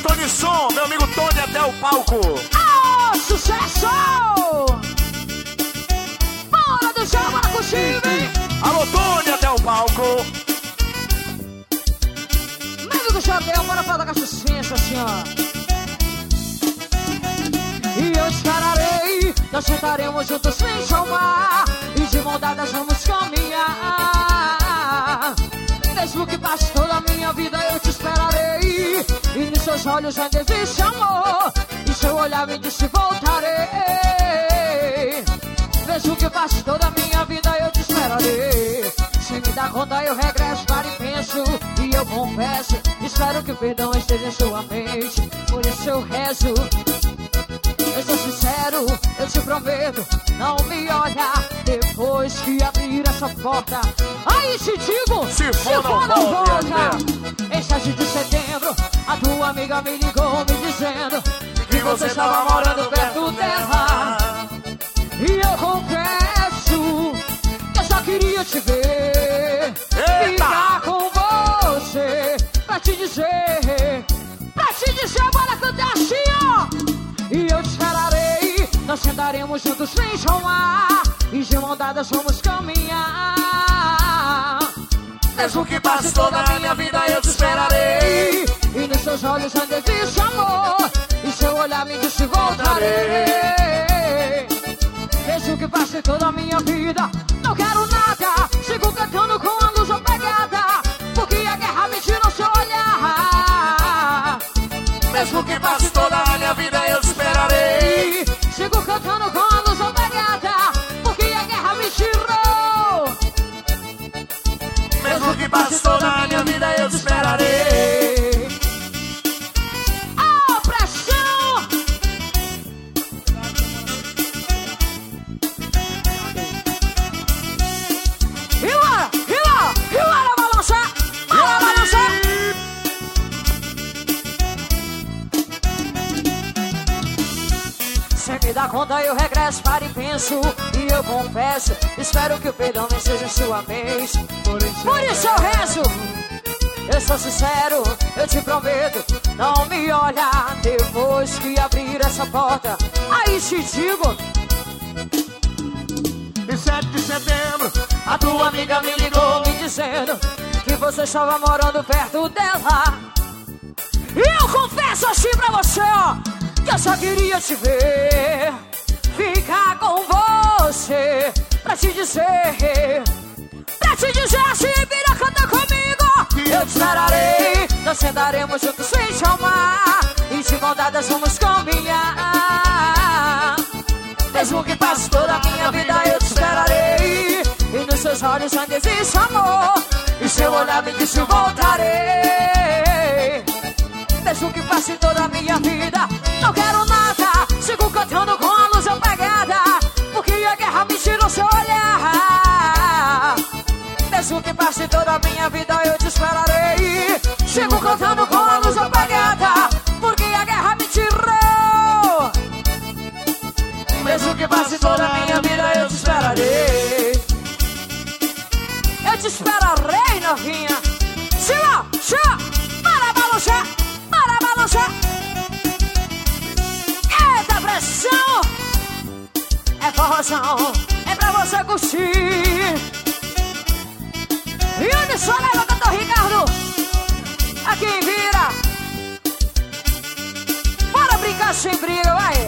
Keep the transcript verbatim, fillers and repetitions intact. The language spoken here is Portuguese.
Tony Som, meu amigo Tony até o palco. Oh, sucesso! Bora do chão, bora com time. Alô, Tony até o palco. Meu amigo Chapéu, bora falar com a suspensa, assim, ó. E eu esperarei, nós sentaremos juntos frente ao mar, e de mão dadas vamos caminhar. Mesmo que passe toda a minha vida, eu te esperarei. E nos seus olhos ainda existe amor, e seu olhar me disse voltarei. Mesmo que passe toda a minha vida, eu te esperarei. Se me dá conta, eu regresso para e penso, e eu confesso, espero que o perdão esteja em sua mente. Por isso eu rezo. Eu sou sincero, eu te prometo, não me olha depois que abrir essa porta. Aí te digo, se for, se for não, não volta. volta. Em sete de setembro, a tua amiga me ligou me dizendo que você estava morando perto dela. E eu confesso que eu só queria te ver. Eita! Ficar com você, pra te dizer, pra te dizer, bora cantar assim, ó. E eu te esperarei, nós sentaremos juntos frente ao mar, e de mão dadas vamos caminhar. Mesmo que passe toda a minha vida, eu te esperarei. E nos seus olhos ainda existe amor, e seu olhar me disse voltarei. Mesmo que passe toda a minha vida, não quero nada, sigo cantando com a luz apagada, porque a guerra me tira o seu olhar. Mesmo que passe toda a minha vida, eu te esperarei. Sigo cantando com a luz apagada, porque a guerra me tirou. Mesmo que passe toda a minha vida, eu te esperarei. Oh, pressão! E lá, e lá, e lá, balançar, bora balançar. Sem me dar conta, eu regresso para e penso, e eu confesso, espero que o perdão não esteja em sua mente. Por isso, Por isso eu rezo. Eu sou sincero, eu te prometo, não me olha depois que abrir essa porta. Aí te digo, Em sete de setembro, a tua amiga me ligou me dizendo que você estava morando perto dela. E eu confesso assim pra você, ó, que eu só queria te ver, ficar com você, pra te dizer, pra te dizer assim, vira, canta comigo. Eu te esperarei, nós sentaremos juntos frente ao mar, e de mão dadas vamos caminhar. Mesmo que passe toda a minha vida, eu te esperarei. E nos seus olhos ainda existe amor, e seu olhar me disse voltarei. Mesmo que passe toda a minha vida, não quero nada, sigo cantando com a luz apagada, porque a guerra me tirou seu olhar. Mesmo que passe toda a minha vida, eu te esperarei. Sigo cantando com a luz apagada, porque a guerra me tirou. Mesmo que passe toda a minha vida, eu te esperarei. Eu te esperarei, novinha. Chila, chila, para balançar, para balançar. Eita pressão, é forrozão, é pra você curtir. E onde só leva, cantor Ricardo? A quem vira. Bora brincar sem briga, vai.